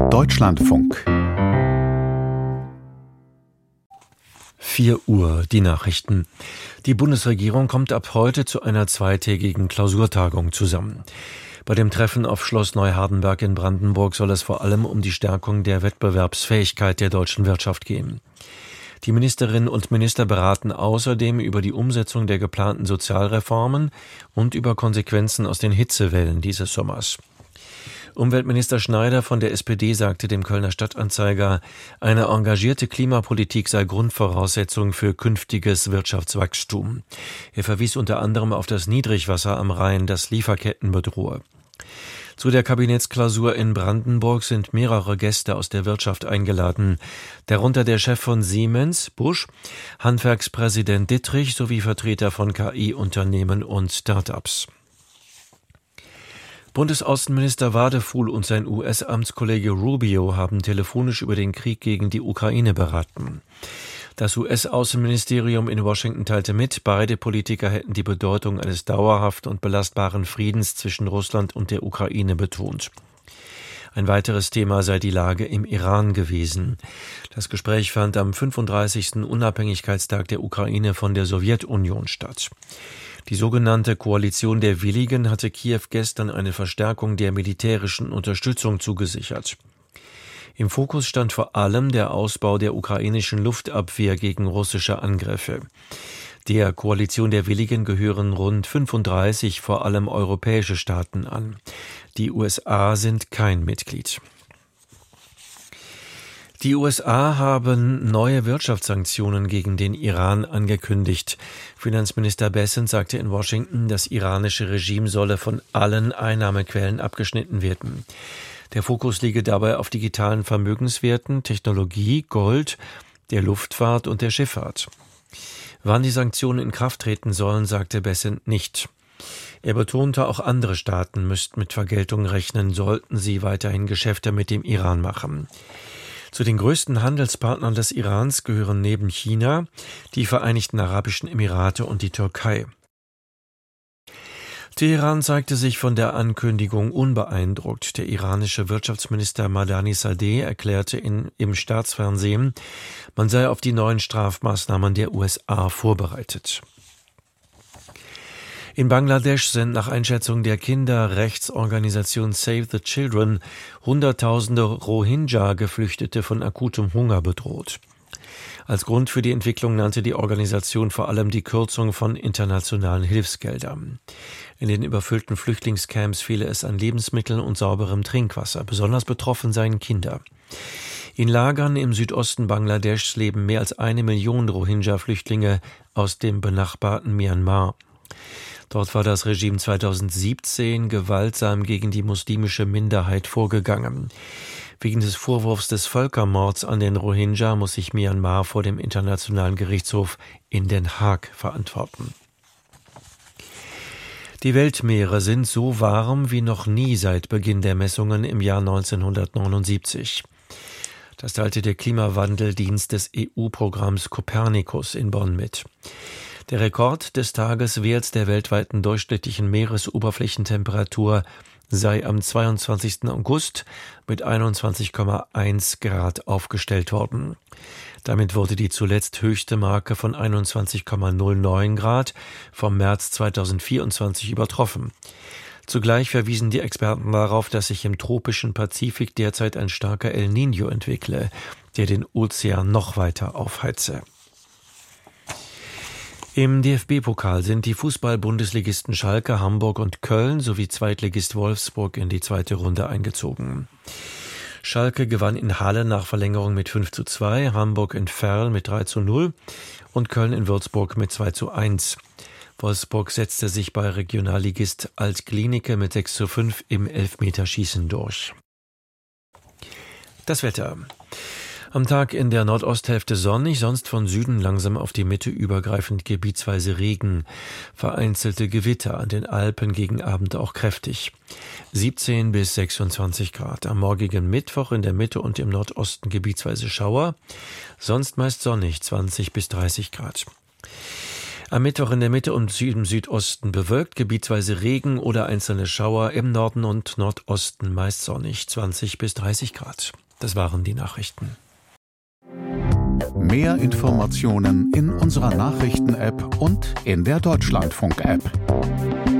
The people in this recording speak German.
Deutschlandfunk. 4 Uhr, die Nachrichten. Die Bundesregierung kommt ab heute zu einer zweitägigen Klausurtagung zusammen. Bei dem Treffen auf Schloss Neuhardenberg in Brandenburg soll es vor allem um die Stärkung der Wettbewerbsfähigkeit der deutschen Wirtschaft gehen. Die Ministerinnen und Minister beraten außerdem über die Umsetzung der geplanten Sozialreformen und über Konsequenzen aus den Hitzewellen dieses Sommers. Umweltminister Schneider von der SPD sagte dem Kölner Stadtanzeiger, eine engagierte Klimapolitik sei Grundvoraussetzung für künftiges Wirtschaftswachstum. Er verwies unter anderem auf das Niedrigwasser am Rhein, das Lieferketten bedrohe. Zu der Kabinettsklausur in Brandenburg sind mehrere Gäste aus der Wirtschaft eingeladen, darunter der Chef von Siemens, Busch, Handwerkspräsident Dittrich sowie Vertreter von KI-Unternehmen und Start-ups. Bundesaußenminister Wadefuhl und sein US-Amtskollege Rubio haben telefonisch über den Krieg gegen die Ukraine beraten. Das US-Außenministerium in Washington teilte mit, beide Politiker hätten die Bedeutung eines dauerhaften und belastbaren Friedens zwischen Russland und der Ukraine betont. Ein weiteres Thema sei die Lage im Iran gewesen. Das Gespräch fand am 35. Unabhängigkeitstag der Ukraine von der Sowjetunion statt. Die sogenannte Koalition der Willigen hatte Kiew gestern eine Verstärkung der militärischen Unterstützung zugesichert. Im Fokus stand vor allem der Ausbau der ukrainischen Luftabwehr gegen russische Angriffe. Der Koalition der Willigen gehören rund 35 vor allem europäische Staaten an. Die USA sind kein Mitglied. Die USA haben neue Wirtschaftssanktionen gegen den Iran angekündigt. Finanzminister Bessent sagte in Washington, das iranische Regime solle von allen Einnahmequellen abgeschnitten werden. Der Fokus liege dabei auf digitalen Vermögenswerten, Technologie, Gold, der Luftfahrt und der Schifffahrt. Wann die Sanktionen in Kraft treten sollen, sagte Bessent nicht. Er betonte, auch andere Staaten müssten mit Vergeltung rechnen, sollten sie weiterhin Geschäfte mit dem Iran machen. Zu den größten Handelspartnern des Irans gehören neben China die Vereinigten Arabischen Emirate und die Türkei. Teheran zeigte sich von der Ankündigung unbeeindruckt. Der iranische Wirtschaftsminister Madani Sadeh erklärte im Staatsfernsehen, man sei auf die neuen Strafmaßnahmen der USA vorbereitet. In Bangladesch sind nach Einschätzung der Kinderrechtsorganisation Save the Children Hunderttausende Rohingya-Geflüchtete von akutem Hunger bedroht. Als Grund für die Entwicklung nannte die Organisation vor allem die Kürzung von internationalen Hilfsgeldern. In den überfüllten Flüchtlingscamps fehle es an Lebensmitteln und sauberem Trinkwasser. Besonders betroffen seien Kinder. In Lagern im Südosten Bangladeschs leben mehr als 1 Million Rohingya-Flüchtlinge aus dem benachbarten Myanmar. Dort war das Regime 2017 gewaltsam gegen die muslimische Minderheit vorgegangen. Wegen des Vorwurfs des Völkermords an den Rohingya muss sich Myanmar vor dem Internationalen Gerichtshof in Den Haag verantworten. Die Weltmeere sind so warm wie noch nie seit Beginn der Messungen im Jahr 1979. Das teilte der Klimawandeldienst des EU-Programms Copernicus in Bonn mit. Der Rekord des Tageswerts der weltweiten durchschnittlichen Meeresoberflächentemperatur sei am 22. August mit 21,1 Grad aufgestellt worden. Damit wurde die zuletzt höchste Marke von 21,09 Grad vom März 2024 übertroffen. Zugleich verwiesen die Experten darauf, dass sich im tropischen Pazifik derzeit ein starker El Niño entwickle, der den Ozean noch weiter aufheize. Im DFB-Pokal sind die Fußball-Bundesligisten Schalke, Hamburg und Köln sowie Zweitligist Wolfsburg in die zweite Runde eingezogen. Schalke gewann in Halle nach Verlängerung mit 5:2, Hamburg in Verl mit 3:0 und Köln in Würzburg mit 2:1. Wolfsburg setzte sich bei Regionalligist Alt-Klinike mit 6:5 im Elfmeterschießen durch. Das Wetter. Am Tag in der Nordosthälfte sonnig, sonst von Süden langsam auf die Mitte übergreifend gebietsweise Regen. Vereinzelte Gewitter, an den Alpen gegen Abend auch kräftig. 17 bis 26 Grad. Am morgigen Mittwoch in der Mitte und im Nordosten gebietsweise Schauer. Sonst meist sonnig, 20 bis 30 Grad. Am Mittwoch in der Mitte und im Südosten bewölkt, gebietsweise Regen oder einzelne Schauer, im Norden und Nordosten meist sonnig, 20 bis 30 Grad. Das waren die Nachrichten. Mehr Informationen in unserer Nachrichten-App und in der Deutschlandfunk-App.